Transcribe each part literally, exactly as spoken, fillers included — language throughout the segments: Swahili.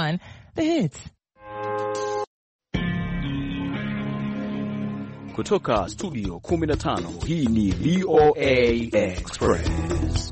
one, The Hits. Kutoka studio kumi na tano, hii ni V O A Express.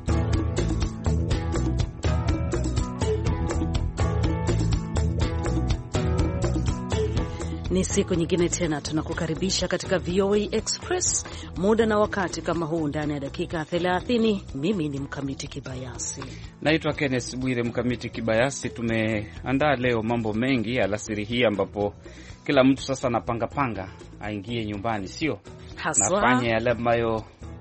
Ni siku nyingine tena tunakukaribisha katika V O A Express, muda na wakati kama huu, ndani ya dakika thelathini. Mimi ni Mkamiti Kibayasi. Naitwa Kenneth Bwire. Mkamiti Kibayasi, tumeandaa leo mambo mengi alasiri hii, ambapo kila mtu sasa anapanga panga aingie nyumbani, sio? Haswa nafanya yale ambayo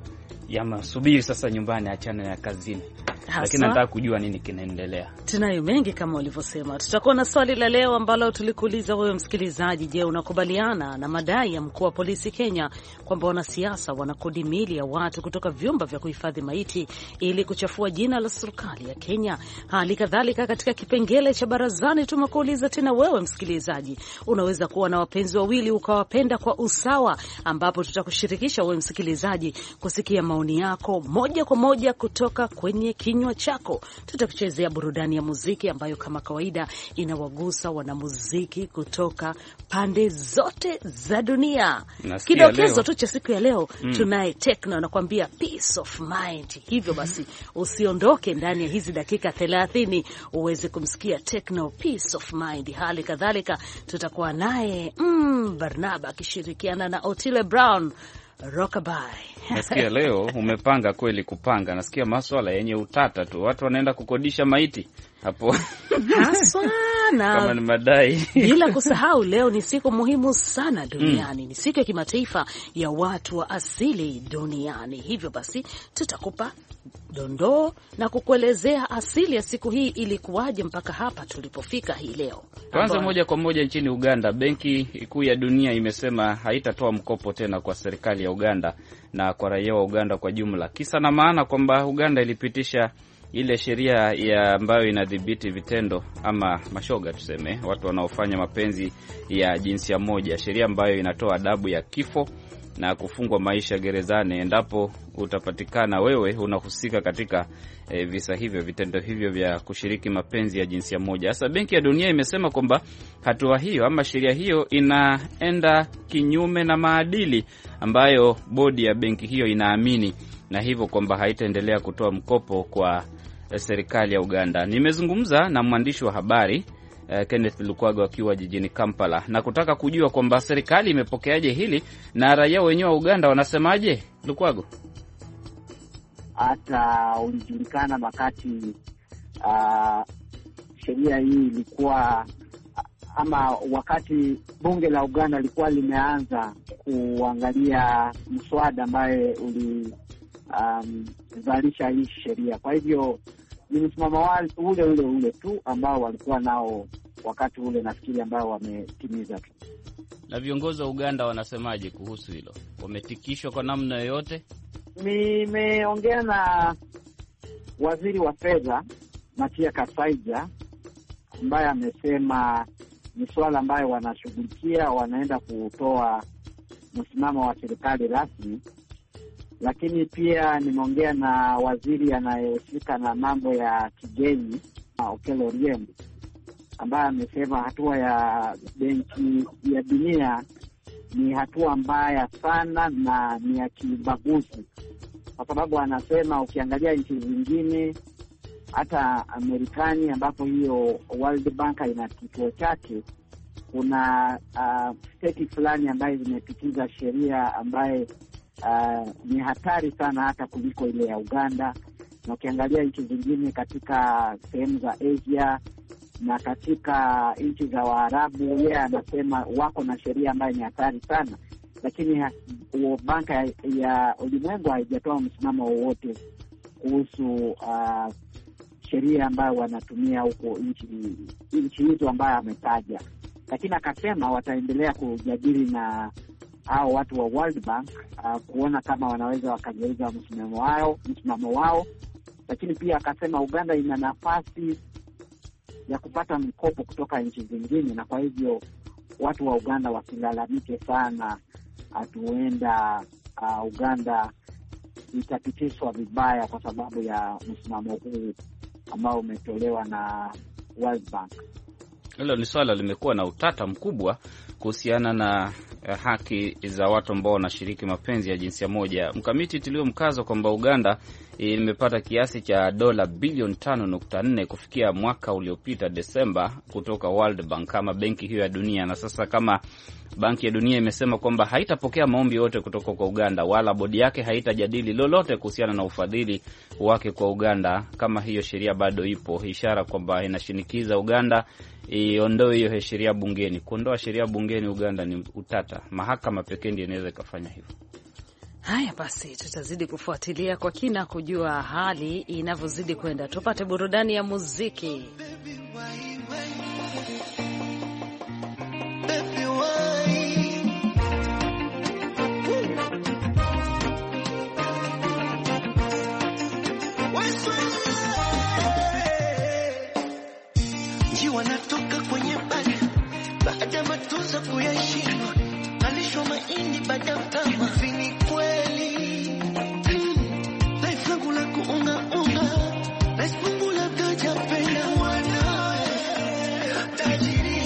yamasubiri sasa nyumbani, achana na kazini. Lakini nataka kujua nini kinaendelea. Tunayo mengi kama ulivyosema. Tutakuwa na swali la leo ambalo tulikuuliza wewe msikilizaji. Je, unakubaliana na madai ya mkuu wa polisi Kenya kwamba wanasiasa wanakodi mili ya watu kutoka vyumba vya kuhifadhi maiti ili kuchafua jina la serikali ya Kenya? Hali kadhalika katika kipengele cha barazani tumekuuliza tena wewe msikilizaji, unaweza kuwa na wapenzi wawili ukawapenda kwa usawa, ambapo tutakushirikisha wewe msikilizaji kusikia maoni yako moja kwa moja kutoka kwenye kinywa chako. Tutakuchezea burudani ya muziki ambayo kama kawaida inawagusa wanamuziki kutoka pande zote za dunia. Kidokezo tu cha siku ya leo, mm. tunaye techno anakuambia peace of mind. Hivyo basi usiondoke ndani ya hizi dakika thelathini uweze kumsikia techno peace of mind. Hali kadhalika tutakuwa naye mm, Barnaba akishirikiana na Otile Brown Rockabye. Nasikia leo umepanga kweli kupanga. Nasikia maswala yenye utata tu. Watu wanaenda kukodisha maiti hapo. Haswa na kama ni madai. Bila kusahau leo ni siku muhimu sana duniani. Mm. Ni siku ya kimataifa ya watu wa asili duniani. Hivyo basi tutakupa dondoo na kukuelezea asili ya siku hii ilikuwaje mpaka hapa tulipofika hii leo. Kwanza moja kwa moja nchini Uganda, Benki Kuu ya Dunia imesema haitatoa mkopo tena kwa serikali ya Uganda na kwa raia wa Uganda kwa jumla. Kisa na maana kwamba Uganda ilipitisha ile sheria ya ambayo inadhibiti vitendo ama mashoga tuseme, watu wanaofanya mapenzi ya jinsia moja, sheria ambayo inatoa adabu ya kifo na kufungwa maisha gerezani endapo utapatikana wewe unahusika katika e, visa hivyo, vitendo hivyo vya kushiriki mapenzi ya jinsia moja. Sasa Benki ya Dunia imesema kwamba hatua hiyo ama sheria hiyo inaenda kinyume na maadili ambayo bodi ya benki hiyo inaamini, na hivyo kwamba haitaendelea kutoa mkopo kwa serikali ya Uganda. Nimezungumza na mwandishi wa habari Uh, Kenneth Lukwago akiwa jijini Kampala na kutaka kujua kwamba serikali imepokeaje hili na raia wenyewe wa Uganda wanasemaje. Lukwago, hata ulijulikana wakati uh, sheria hii ilikuwa ama wakati bunge la Uganda lilikuwa limeanza kuangalia mswada ambaye ulizalisha um, hii sheria. Kwa hivyo ni msimamo ule ule ule tu ambao walikuwa nao wakati ule, nafikiri ambao wametimiza tu. Na viongozi wa Uganda wanasemaje kuhusu hilo? Wametikishwa kwa namna yoyote? Nimeongea na waziri wa fedha Matia Kasaija ambaye amesema ni swala ambayo wanashughulikia, wanaenda kutoa msimamo wa serikali rasmi. Lakini pia nimeongea na waziri anayehusika na mambo ya kigeni Okello Oryem ambaye amesema hatua ya Benki ya Dunia ni hatua mbaya sana na ni ya kibaguzi, kwa sababu anasema ukiangalia nchi zingine hata Amerikani ambapo hiyo World Bank ina kituo chake, kuna uh, state fulani ambayo zimepitiza sheria ambaye Uh, ni hatari sana hata kuliko ile ya Uganda. Na ukiangalia nchi zingine katika sehemu za Asia na katika nchi za Waarabu, yeye anasema wako na sheria ambayo ni hatari sana, lakini banka ya, ya ulimwengu haijatoa msimamo wowote kuhusu uh, sheria ambayo wanatumia huko nchi nchi hizo ambayo ametaja. Lakini akasema wataendelea kujadili na hao watu wa World Bank uh, kuona kama wanaweza wakageuza msimamo wao msimamo wao. Lakini pia akasema Uganda ina nafasi ya kupata mkopo kutoka nchi zingine, na kwa hivyo watu wa Uganda wasilalamike sana atuenda uh, Uganda itapitishwa vibaya kwa sababu ya msimamo huu ambao umetolewa na World Bank. Hilo ni swala limekuwa na utata mkubwa kuhusiana na haki za watu ambao wanashiriki mapenzi ya jinsia moja. Mkamiti tilio mkazo kwamba Uganda imepata kiasi cha dola bilioni tano nukta nne kufikia mwaka uliopita Desemba kutoka World Bank kama benki hiyo ya dunia, na sasa kama Banki ya Dunia imesema kwamba haitapokea maombi yote kutoka kwa Uganda wala bodi yake haitajadili lolote kuhusiana na ufadhili wake kwa Uganda kama hiyo sheria bado ipo, ishara kwamba inashinikiza Uganda iondoe hiyo sheria bungeni. Kuondoa sheria bungeni Uganda ni utata. Mahakama pekee ndiyo inaweza ikafanya hivyo. Haya basi, tutazidi kufuatilia kwa kina kujua hali inavyozidi kwenda. Tupate burudani ya muziki. Wanatoka kwenye bali baada ya matunzo kuyashindwa, alishwa mahindi baada ya kama fini kweli. Life langu la kuunga unga na sipungu la gaja penda wana tajiri.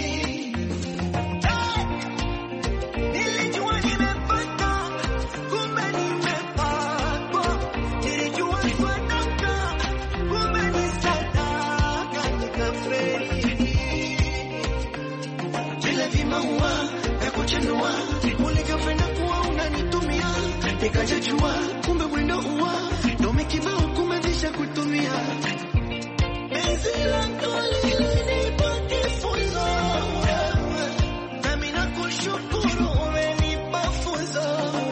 Nilijua nimepata kumbe nimepatwa, nilijua nifanaka kumbe ni sadaka nikafeli. Kuchenua ulikafanya kuwa unanitumia, nikajajua kumbe mwendo uwa ndo mekibao kumezisha kutumia. Penzi lako lilinipa kifunzo, nami nakushukuru umenipa funzo.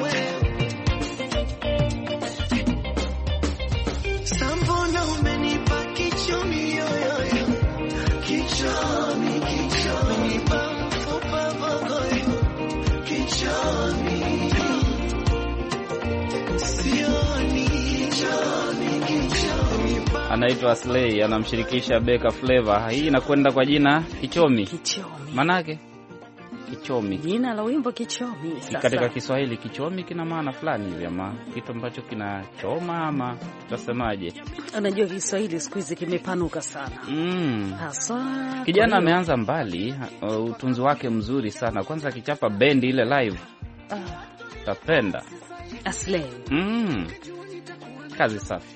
Sambona umenipa kichomi yoyoyo, kichomi kichomi umenipa Anaitwa Slay, anamshirikisha Beka Flavor. Hii inakwenda kwa jina Kichomi. Kichomi. Manake Kichomi. Jina la wimbo Kichomi. Sasa katika Kiswahili Kichomi kina maana fulani hivi, ama kitu ambacho kinachoma, ama tutasemaje? Unajua Kiswahili siku hizi kimepanuka sana. Mm. Hasa kijana ameanza mbali, uh, utunzi wake mzuri sana. Kwanza akichapa bendi ile live. Ah, tapenda. Slay. Mm. Kazi safi.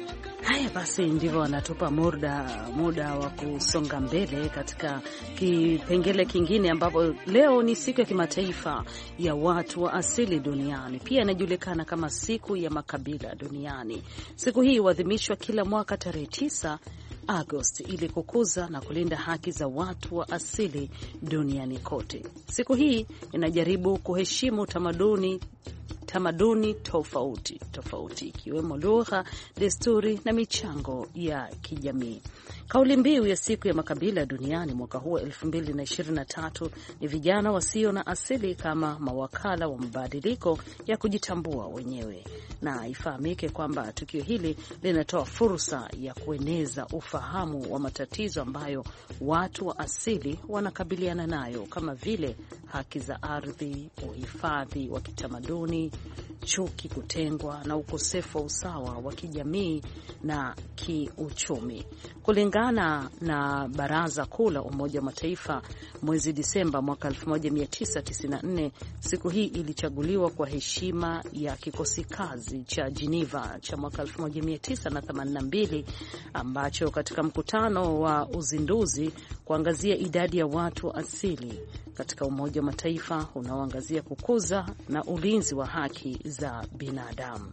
Haya basi, ndivyo wanatupa muda muda wa kusonga mbele katika kipengele kingine, ambapo leo ni siku ya kimataifa ya watu wa asili duniani, pia inajulikana kama siku ya makabila duniani. Siku hii huadhimishwa kila mwaka tarehe tisa Agosti ili kukuza na kulinda haki za watu wa asili duniani kote. Siku hii inajaribu kuheshimu tamaduni tamaduni tofauti tofauti ikiwemo lugha, desturi na michango ya kijamii. Kauli mbiu ya siku ya makabila duniani mwaka huu elfu mbili na ishirini na tatu ni vijana wasio na asili kama mawakala wa mabadiliko ya kujitambua wenyewe. Na ifahamike kwamba tukio hili linatoa fursa ya kueneza ufahamu wa matatizo ambayo watu wa asili wanakabiliana nayo, kama vile haki za ardhi, uhifadhi wa kitamaduni, chuki, kutengwa na ukosefu wa usawa wa kijamii na kiuchumi. Kulingana na Baraza Kuu la Umoja wa Mataifa, mwezi Disemba mwaka elfu moja mia tisa tisini na nne, siku hii ilichaguliwa kwa heshima ya kikosi kazi cha Geneva cha mwaka elfu moja mia tisa themanini na mbili, ambacho katika mkutano wa uzinduzi kuangazia idadi ya watu asili katika Umoja wa Mataifa unaoangazia kukuza na ulinzi wa haki za binadamu.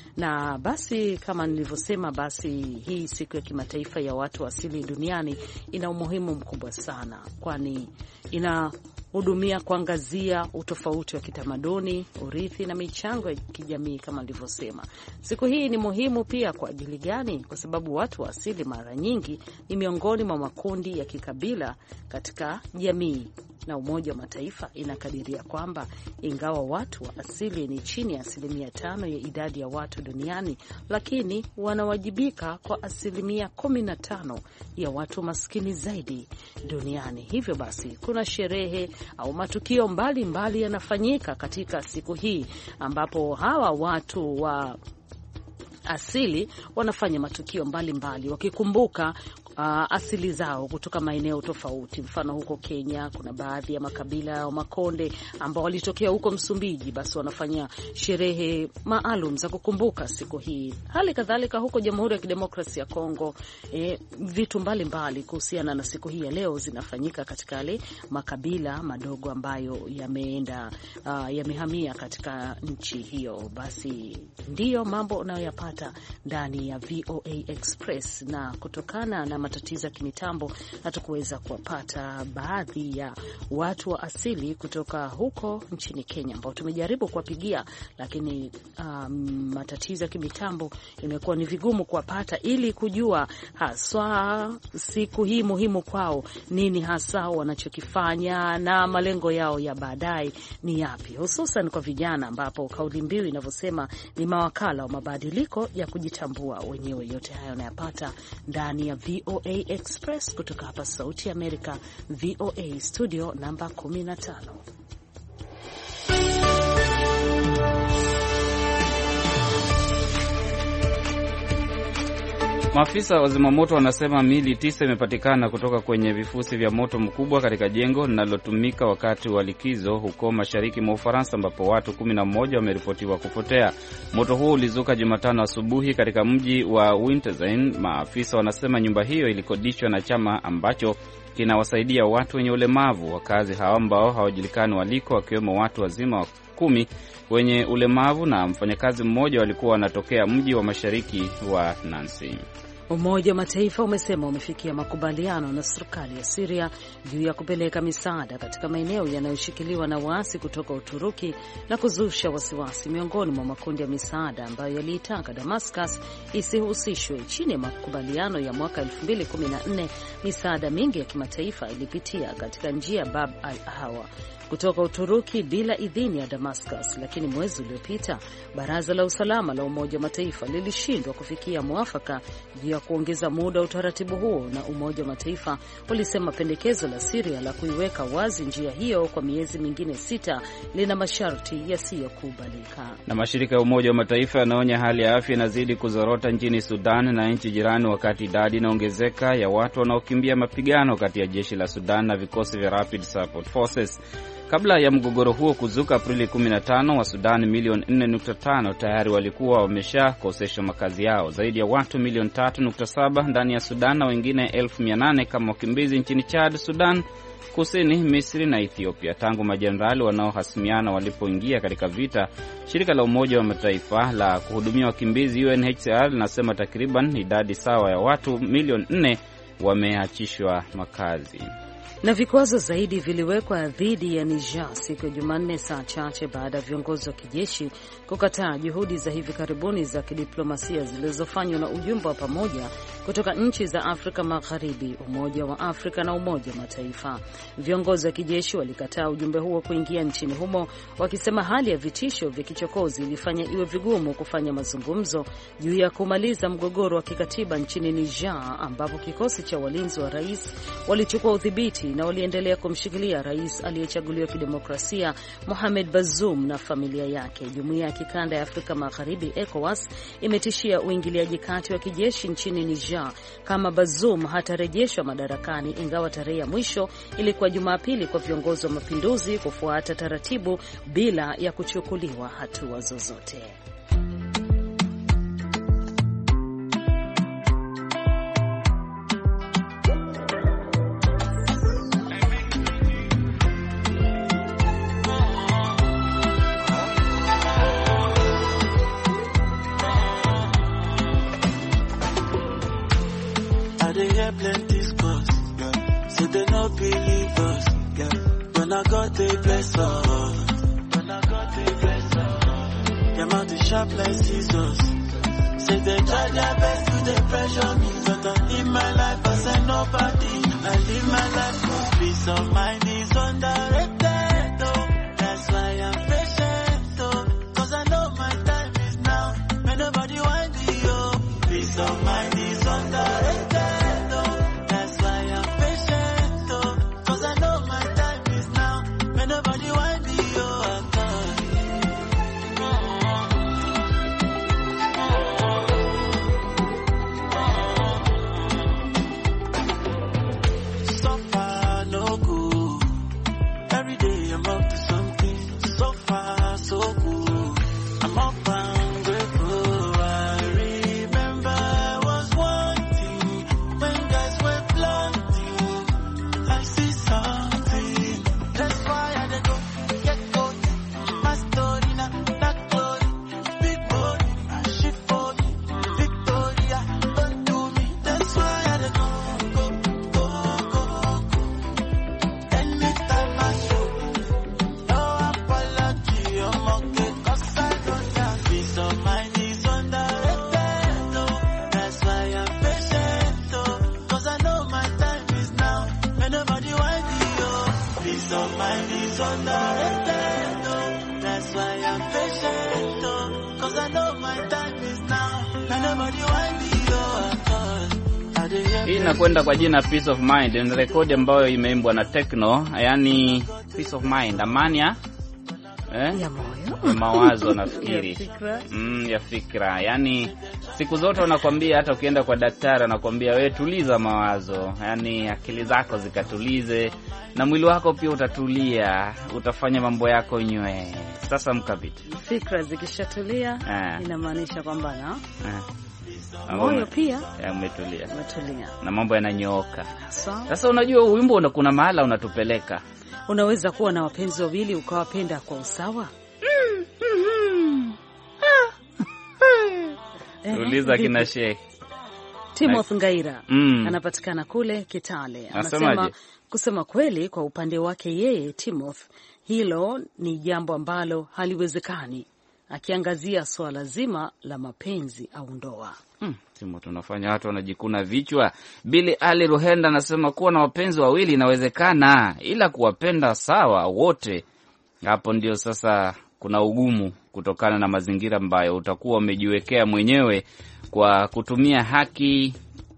Na basi kama nilivyosema, basi hii siku ya kimataifa ya watu asili duniani ina umuhimu mkubwa sana, kwani inahudumia kuangazia utofauti wa kitamaduni, urithi na michango ya kijamii kama nilivyosema. Siku hii ni muhimu pia kwa ajili gani? Kwa sababu watu wa asili mara nyingi ni miongoni mwa makundi ya kikabila katika jamii, na Umoja wa Mataifa inakadiria kwamba ingawa watu wa asili ni chini ya asilimia tano ya idadi ya watu duniani, lakini wanawajibika kwa asilimia kumi na tano ya watu maskini zaidi duniani. Hivyo basi kuna sherehe au matukio mbalimbali yanafanyika katika siku hii, ambapo hawa watu wa asili wanafanya matukio mbalimbali wakikumbuka uh, asili zao kutoka maeneo tofauti. Mfano huko Kenya kuna baadhi ya makabila ya Makonde ambao walitokea huko Msumbiji, basi wanafanya sherehe maalum za kukumbuka siku hii. Hali kadhalika huko Jamhuri ya Kidemokrasia ya Kongo, eh, vitu mbalimbali kuhusiana na siku hii ya leo zinafanyika katika yale makabila madogo ambayo yameenda uh, yamehamia katika nchi hiyo. Basi ndiyo mambo unayoyapata ndani ya V O A Express, na kutokana na matatizo ya kimitambo hatukuweza kuwapata baadhi ya watu wa asili kutoka huko nchini Kenya ambao tumejaribu kuwapigia, lakini um, matatizo ya kimitambo imekuwa ni vigumu kuwapata ili kujua haswa siku hii muhimu kwao, nini hasa wanachokifanya na malengo yao ya baadaye ni yapi, hususan kwa vijana, ambapo kauli mbiu inavyosema ni mawakala wa mabadiliko ya kujitambua wenyewe. Yote hayo unayapata ndani ya V O A Express kutoka hapa Sauti ya Amerika, V O A studio namba kumi na tano. Maafisa wa zimamoto wanasema miili tisa imepatikana kutoka kwenye vifusi vya moto mkubwa katika jengo linalotumika wakati wa likizo huko mashariki mwa Ufaransa, ambapo watu kumi na moja wameripotiwa kupotea. Moto huo ulizuka Jumatano asubuhi katika mji wa Winterthur. Maafisa wanasema nyumba hiyo ilikodishwa na chama ambacho kinawasaidia watu wenye ulemavu. Wakazi hao ambao hawajulikani waliko, wakiwemo watu wazima kumi wenye ulemavu na mfanyakazi mmoja, walikuwa wanatokea mji wa mashariki wa Nancy. Umoja wa Mataifa umesema umefikia makubaliano na serikali ya Syria juu ya kupeleka misaada katika maeneo yanayoshikiliwa na waasi kutoka Uturuki na kuzusha wasiwasi miongoni mwa makundi ya misaada ambayo yaliitaka Damascus isihusishwe. Chini ya makubaliano ya mwaka elfu mbili kumi na nne, misaada mingi ya kimataifa ilipitia katika njia Bab al-Hawa kutoka Uturuki bila idhini ya Damascus, lakini mwezi uliopita Baraza la Usalama la Umoja wa Mataifa lilishindwa kufikia mwafaka juu ya kuongeza muda wa utaratibu huo, na Umoja wa Mataifa ulisema pendekezo la Syria la kuiweka wazi njia hiyo kwa miezi mingine sita lina masharti yasiyokubalika. Na mashirika ya Umoja wa Mataifa yanaonya hali ya afya inazidi kuzorota nchini Sudan na nchi jirani, wakati idadi inaongezeka ya watu wanaokimbia mapigano kati ya jeshi la Sudan na vikosi vya Rapid Support Forces. Kabla ya mgogoro huo kuzuka Aprili kumi na tano, wa Sudan milioni nne nukta tano tayari walikuwa wameshakoseshwa makazi yao. Zaidi ya watu milioni tatu nukta saba ndani ya Sudan na wengine elfu mia nane kama wakimbizi nchini Chad, Sudan Kusini, Misri na Ethiopia tangu majenerali wanaohasimiana walipoingia katika vita. Shirika la Umoja wa Mataifa la kuhudumia wakimbizi U N H C R linasema takriban idadi sawa ya watu milioni nne wameachishwa makazi. Na vikwazo zaidi viliwekwa dhidi ya Niger siku ya Jumanne, saa chache baada ya viongozi wa kijeshi kukataa juhudi za hivi karibuni za kidiplomasia zilizofanywa na ujumbe wa pamoja kutoka nchi za Afrika Magharibi, Umoja wa Afrika na Umoja wa Mataifa. Viongozi wa kijeshi walikataa ujumbe huo kuingia nchini humo, wakisema hali ya vitisho vya kichokozi ilifanya iwe vigumu kufanya mazungumzo juu ya kumaliza mgogoro wa kikatiba nchini Niger, ambapo kikosi cha walinzi wa rais walichukua udhibiti na waliendelea kumshikilia rais aliyechaguliwa kidemokrasia Mohamed Bazoum na familia yake. Jumuiya ya kikanda ya Afrika Magharibi ECOWAS imetishia uingiliaji kati wa kijeshi nchini Niger kama Bazoum hatarejeshwa madarakani, ingawa tarehe ya mwisho ilikuwa Jumapili kwa viongozi wa mapinduzi kufuata taratibu bila ya kuchukuliwa hatua zozote. Plenty scores, yeah. So they no believe us, yeah. When I got the bless us, when I got the bless us, your mouth is sharp like scissors. Say they try their best to they pressure me, but I live my life as a nobody. I live my life with peace of mind is underrated, oh. That's why I'm patient, oh. Cause I know my time is now. May nobody wind me up. Peace of mind is underrated. peace of mind is underrated, oh. That's why I'm patient, oh. Cause I know my time is now. And nobody want me, oh. Hii inakwenda kwa jina Peace of Mind. Ni rekodi ambayo imeimbwa na Tekno, yani Peace of Mind, amani ya eh? ya moyo, ya mawazo nafikiri. ya fikra. Mm, ya fikra. Yani siku zote wanakuambia, hata ukienda kwa daktari anakuambia wewe tuliza mawazo, yani akili zako zikatulize na mwili wako pia utatulia, utafanya mambo yako nywe. Sasa mkabiti, fikra zikishatulia eh, inamaanisha kwamba na eh, moyo pia umetulia, umetulia na mambo yananyooka. so, Sasa unajua wimbo una kuna mahala unatupeleka. Unaweza kuwa na wapenzi wawili ukawapenda kwa usawa? Uliza kina Sheikh Timothy Ngaira mm. anapatikana kule Kitale. Anasema Anasema kusema kweli, kwa upande wake yeye Timothy, hilo ni jambo ambalo haliwezekani, akiangazia swala zima la mapenzi au ndoa. Hmm, Timo tunafanya watu wanajikuna vichwa. Billy Ali Ruhenda anasema kuwa na wapenzi wawili inawezekana, ila kuwapenda sawa wote, hapo ndio sasa kuna ugumu, kutokana na mazingira ambayo utakuwa umejiwekea mwenyewe kwa kutumia haki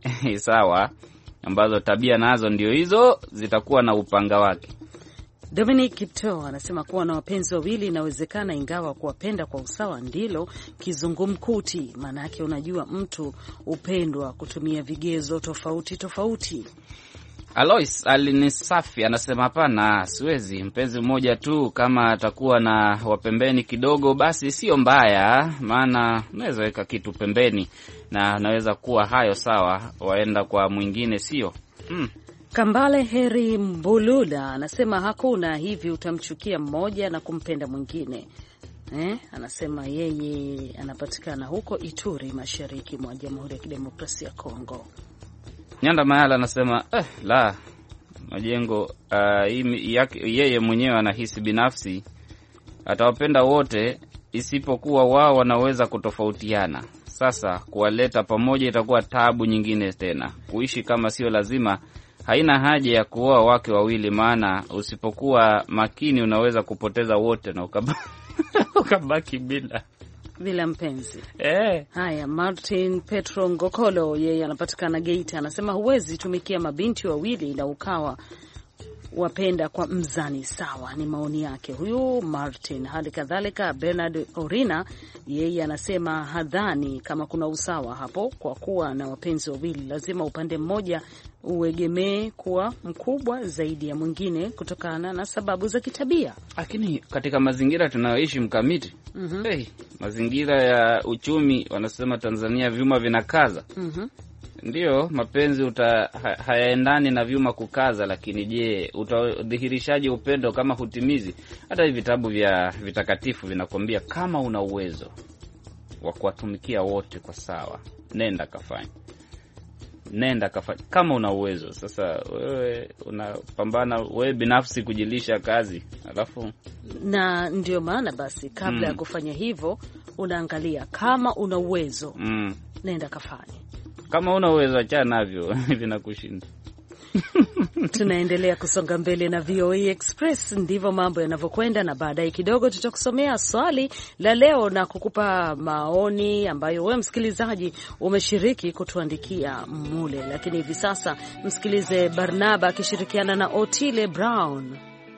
sawa, ambazo tabia nazo ndio hizo zitakuwa na upanga wake. Dominic Kipto anasema kuwa na wapenzi wawili inawezekana, ingawa kuwapenda kwa usawa ndilo kizungumkuti. Maana yake unajua mtu upendwa kutumia vigezo tofauti tofauti. Alois Alinisafi anasema hapana, siwezi mpenzi mmoja tu, kama atakuwa na wapembeni kidogo basi sio mbaya, maana unaweza weka kitu pembeni na naweza kuwa hayo sawa, waenda kwa mwingine sio. Mm. Kambale Heri Mbulula anasema hakuna hivi utamchukia mmoja na kumpenda mwingine. Eh, anasema yeye anapatikana huko Ituri, mashariki mwa Jamhuri ya Kidemokrasia ya Kongo. Nyanda Mayala anasema eh, la majengo uh, yeye mwenyewe anahisi binafsi atawapenda wote, isipokuwa wao wanaweza kutofautiana. Sasa kuwaleta pamoja itakuwa taabu nyingine tena. Kuishi kama sio lazima, haina haja ya kuoa wake wawili, maana usipokuwa makini unaweza kupoteza wote na ukabaki, ukabaki bila bila mpenzi. Eh. Haya, Martin Petro Ngokolo yeye anapatikana Geita, anasema huwezi tumikia mabinti wawili na ukawa wapenda kwa mzani sawa. Ni maoni yake huyu Martin. Hali kadhalika Bernard Orina yeye anasema hadhani kama kuna usawa hapo, kwa kuwa na wapenzi wawili lazima upande mmoja uegemee kuwa mkubwa zaidi ya mwingine kutokana na sababu za kitabia. Lakini katika mazingira tunayoishi mkamiti, mm-hmm. hey, mazingira ya uchumi, wanasema Tanzania vyuma vinakaza. Mhm. Ndio, mapenzi uta, ha, hayaendani na vyuma kukaza, lakini je, utadhihirishaje upendo kama hutimizi? Hata hivi vitabu vya vitakatifu vinakwambia kama una uwezo wa kuwatumikia wote kwa sawa, nenda kafanya. Nenda kafanya kama una uwezo. Sasa wewe unapambana wewe binafsi kujilisha kazi, alafu na ndio maana basi kabla ya mm. kufanya hivyo unaangalia kama una uwezo mm. nenda kafanya. Kama una uwezo acha navyo vinakushinda. Tunaendelea kusonga mbele na V O A Express, ndivyo mambo yanavyokwenda, na baadaye kidogo tutakusomea swali la leo na kukupa maoni ambayo wewe msikilizaji umeshiriki kutuandikia mule. Lakini hivi sasa msikilize Barnaba akishirikiana na Otile Brown.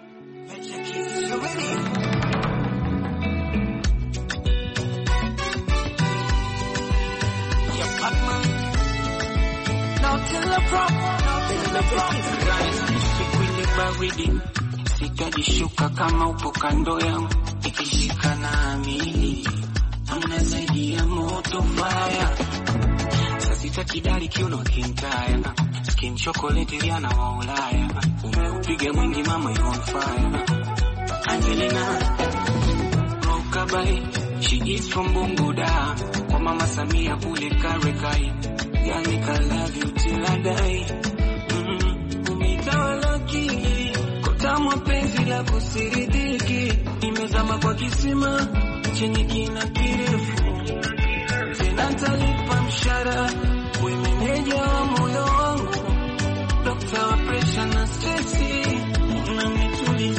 Sitajishuka kama upo kando yangu, ikishika na amili amna zaidi ya moto fire. Sasa sitakidari kiuno kintaya, skin chocolate riana wa Ulaya, umeupiga mwingi mama you on fire. Angelina Rokabai, she is from Bunguda, kwa mama Samia kule Karekai, yani I love you till I die. Mm-hmm. Umitawalaki kama penzi la kusiridiki, nimezama kwa kisima chenye kina kirefu, tena talipa mshara kwa meneja wa moyo wangu, dokta wa pressure na stress, unanitulia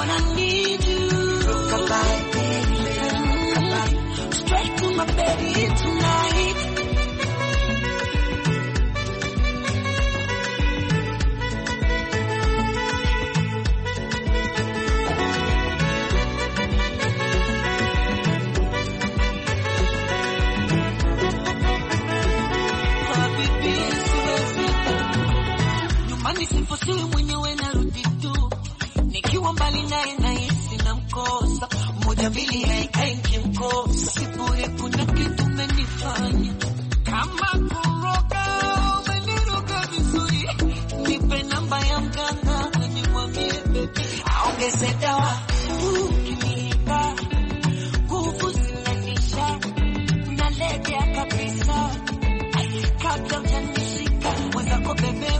gonna need you. Rockabye, baby, rockabye. Straight to my baby tonight. Siposiwe mwenyewe narudi tu, nikiwa mbali naye nahisi na mkosa, moja mbili haikai nikimkosa, sibure kuna kitu umenifanya, kama kuroga umeniroga vizuri, nipe namba ya mganga nimwambie baby aongeze dawa, ukinipa nguvu zinanisha, nalegea kabisa, kabla ujanishika mwenzako bebe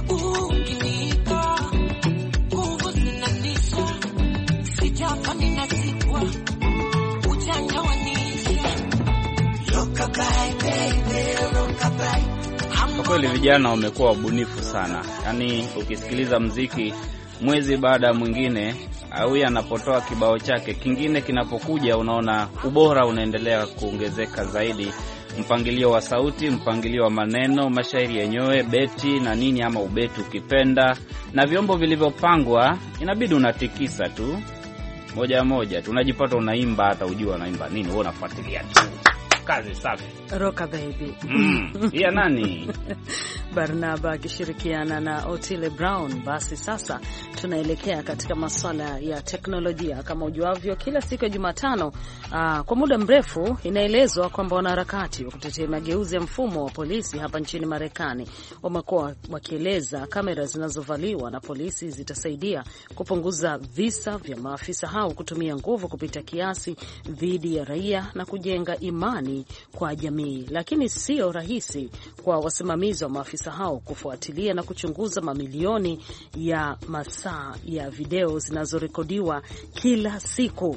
Kwa kweli vijana wamekuwa wabunifu sana. Yaani ukisikiliza mziki mwezi baada ya mwingine, au anapotoa kibao chake kingine kinapokuja, unaona ubora unaendelea kuongezeka zaidi. Mpangilio wa sauti, mpangilio wa maneno, mashairi yenyewe, beti na nini ama ubeti ukipenda, na vyombo vilivyopangwa, inabidi unatikisa tu moja moja. Tunajipata unaimba hata ujua unaimba nini, wewe unafuatilia tu. Kazi safi. Roka baby. Mm, ya nani? Barnaba akishirikiana na Otile Brown. Basi sasa tunaelekea katika masuala ya teknolojia. Kama ujuavyo, kila siku ya Jumatano aa, kwa muda mrefu inaelezwa kwamba wanaharakati wa kutetea mageuzi ya mfumo wa polisi hapa nchini Marekani wamekuwa wakieleza kamera zinazovaliwa na polisi zitasaidia kupunguza visa vya maafisa hao kutumia nguvu kupita kiasi dhidi ya raia na kujenga imani kwa jamii. Lakini sio rahisi kwa wasimamizi wa maafisa hao kufuatilia na kuchunguza mamilioni ya masaa ya video zinazorekodiwa kila siku.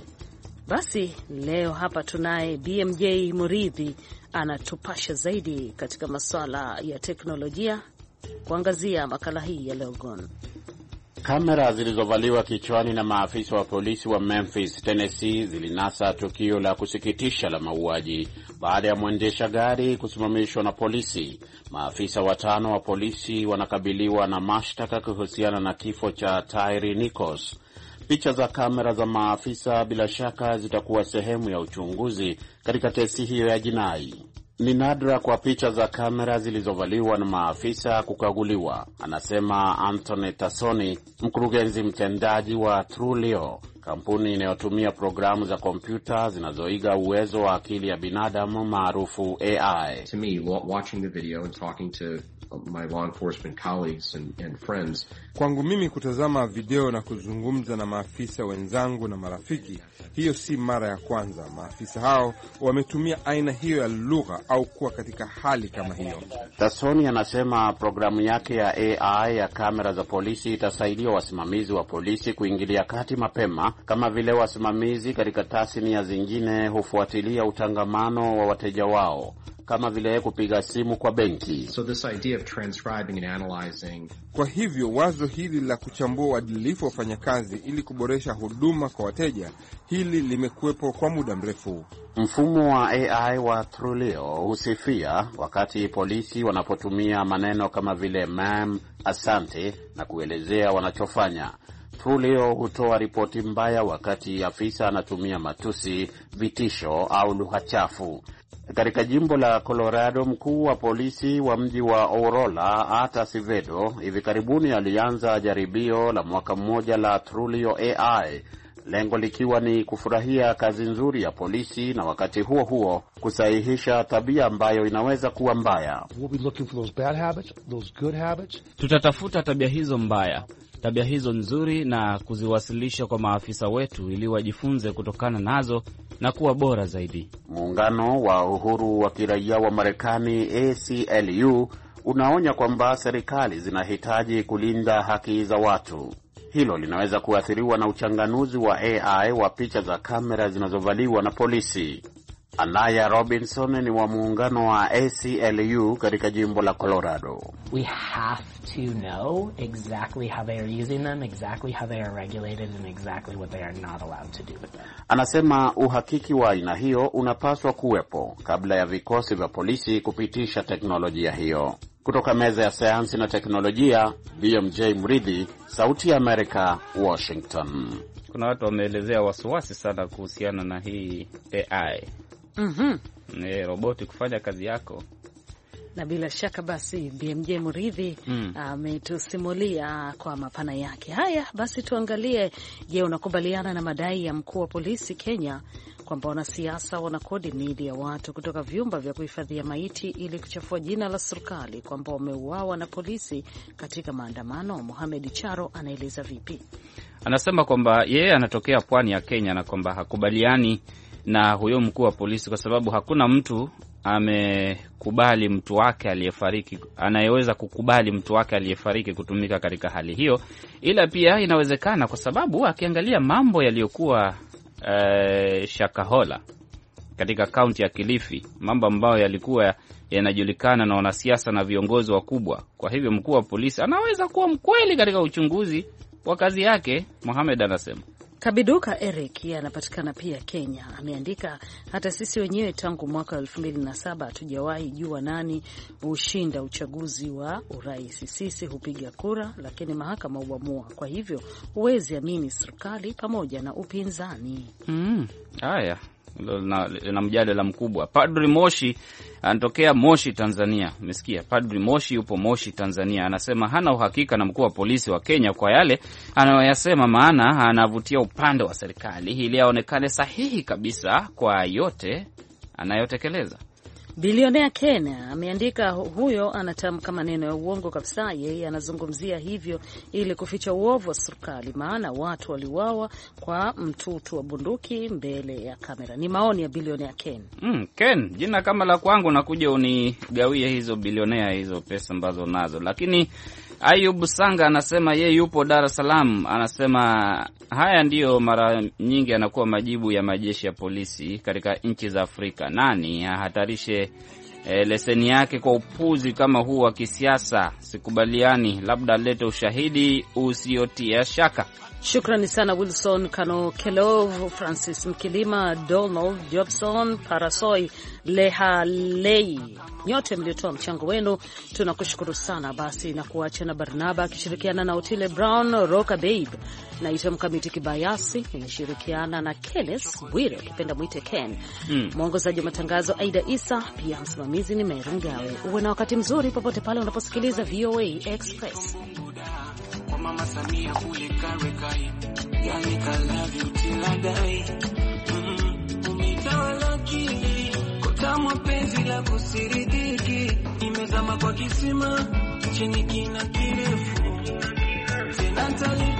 Basi leo hapa tunaye B M J Muridhi anatupasha zaidi katika masuala ya teknolojia kuangazia makala hii ya Logon. Kamera zilizovaliwa kichwani na maafisa wa polisi wa Memphis, Tennessee zilinasa tukio la kusikitisha la mauaji baada ya mwendesha gari kusimamishwa na polisi. Maafisa watano wa polisi wanakabiliwa na mashtaka kuhusiana na kifo cha Tyre Nichols. Picha za kamera za maafisa bila shaka zitakuwa sehemu ya uchunguzi katika kesi hiyo ya jinai. Ni nadra kwa picha za kamera zilizovaliwa na maafisa kukaguliwa, anasema Anthony Tassoni, mkurugenzi mtendaji wa Trulio, kampuni inayotumia programu za kompyuta zinazoiga uwezo wa akili ya binadamu maarufu A I. To me, watching the video and talking to my law enforcement colleagues and, and friends. Kwangu mimi kutazama video na kuzungumza na maafisa wenzangu na marafiki, hiyo si mara ya kwanza. Maafisa hao wametumia aina hiyo ya lugha au kuwa katika hali kama hiyo. Tassoni anasema programu yake ya A I ya kamera za polisi itasaidia wasimamizi wa polisi kuingilia kati mapema, kama vile wasimamizi katika tasnia zingine hufuatilia utangamano wa wateja wao, kama vile kupiga simu kwa benki. So this idea of transcribing and analyzing. Kwa hivyo wazo hili la kuchambua uadilifu wa wafanyakazi ili kuboresha huduma kwa wateja, hili limekuwepo kwa muda mrefu. Mfumo wa A I wa Trulio husifia wakati polisi wanapotumia maneno kama vile ma'am, asante na kuelezea wanachofanya. Trulio hutoa ripoti mbaya wakati afisa anatumia matusi, vitisho au lugha chafu. Katika jimbo la Colorado, mkuu wa polisi wa mji wa Aurora, Ata Sivedo, hivi karibuni alianza jaribio la mwaka mmoja la Trulio A I, lengo likiwa ni kufurahia kazi nzuri ya polisi na wakati huo huo kusahihisha tabia ambayo inaweza kuwa mbaya. Tutatafuta tabia hizo mbaya, tabia hizo nzuri na kuziwasilisha kwa maafisa wetu ili wajifunze kutokana nazo na kuwa bora zaidi. Muungano wa uhuru wa kiraia wa Marekani A C L U unaonya kwamba serikali zinahitaji kulinda haki za watu. Hilo linaweza kuathiriwa na uchanganuzi wa A I wa picha za kamera zinazovaliwa na polisi. Anaya Robinson ni wa muungano wa A C L U katika jimbo la Colorado. We have to know exactly how they are using them, exactly how they are regulated, and exactly what they are not allowed to do with them. Anasema uhakiki wa aina hiyo unapaswa kuwepo kabla ya vikosi vya polisi kupitisha teknolojia hiyo. Kutoka meza ya sayansi na teknolojia, B M J Mridhi, Sauti ya Amerika, Washington. Kuna watu wameelezea wasiwasi sana kuhusiana na hii A I. Mhm. Ni roboti kufanya kazi yako. Na bila shaka basi B M J Muridhi ametusimulia mm. uh, kwa mapana yake. Haya basi tuangalie, je, unakubaliana na madai ya mkuu wa polisi Kenya kwamba wanasiasa wanakodi miili ya watu kutoka vyumba vya kuhifadhia maiti ili kuchafua jina la serikali kwamba wameuawa na polisi katika maandamano? Mohamed Charo anaeleza vipi. Anasema kwamba yeye anatokea pwani ya Kenya na kwamba hakubaliani na huyo mkuu wa polisi kwa sababu hakuna mtu amekubali mtu wake aliyefariki, anayeweza kukubali mtu wake aliyefariki kutumika katika hali hiyo. Ila pia inawezekana kwa sababu akiangalia mambo yaliyokuwa uh, Shakahola katika kaunti ya Kilifi, mambo ambayo yalikuwa yanajulikana na wanasiasa na viongozi wakubwa. Kwa hivyo mkuu wa polisi anaweza kuwa mkweli katika uchunguzi wa kazi yake. Mohamed anasema. Kabiduka Eric anapatikana pia Kenya. Ameandika, hata sisi wenyewe tangu mwaka elfu mbili na saba hatujawahi jua nani ushinda uchaguzi wa urais. Sisi hupiga kura lakini mahakama huamua. Kwa hivyo huwezi amini serikali pamoja na upinzani. Mm. Haya. Na, na mjadala mkubwa. Padri Moshi anatokea Moshi, Tanzania. Umesikia? Padri Moshi yupo Moshi, Tanzania. Anasema hana uhakika na mkuu wa polisi wa Kenya kwa yale anayoyasema, maana anavutia upande wa serikali ili aonekane sahihi kabisa kwa yote anayotekeleza. Bilionea Ken ameandika, huyo anatamka maneno ya uongo kabisa. Yeye anazungumzia hivyo ili kuficha uovu wa serikali, maana watu waliuawa kwa mtutu wa bunduki mbele ya kamera. Ni maoni ya bilionea Ken. Mm, Ken, jina kama la kwangu, nakuja unigawie hizo bilionea hizo pesa ambazo nazo. Lakini Ayub Sanga anasema ye yupo Dar es Salaam. Anasema haya ndiyo mara nyingi anakuwa majibu ya majeshi ya polisi katika nchi za Afrika. Nani ahatarishe e, leseni yake kwa upuzi kama huu wa kisiasa? Sikubaliani, labda lete ushahidi usiotia shaka. Shukrani sana Wilson Kano Kelov, Francis Mkilima, Donald Jobson, Parasoy Lehalei, nyote mliotoa mchango wenu tunakushukuru sana. Basi na kuacha na Barnaba akishirikiana na Otile Brown, Roka Babe na ita Mkamiti Kibayasi inashirikiana na Keles Bwire, kipenda mwite Ken. Mm. Mwongozaji wa matangazo Aida Isa, pia msimamizi ni Mary Mgawe. Uwe na wakati mzuri popote pale unaposikiliza V O A Express. Mama Samia kule Karekai, yani I love you till I die. Mm-hmm. Umetawala kili kota mapenzi la kusiridiki, imezama kwa kisima chenye kina kirefu tena tali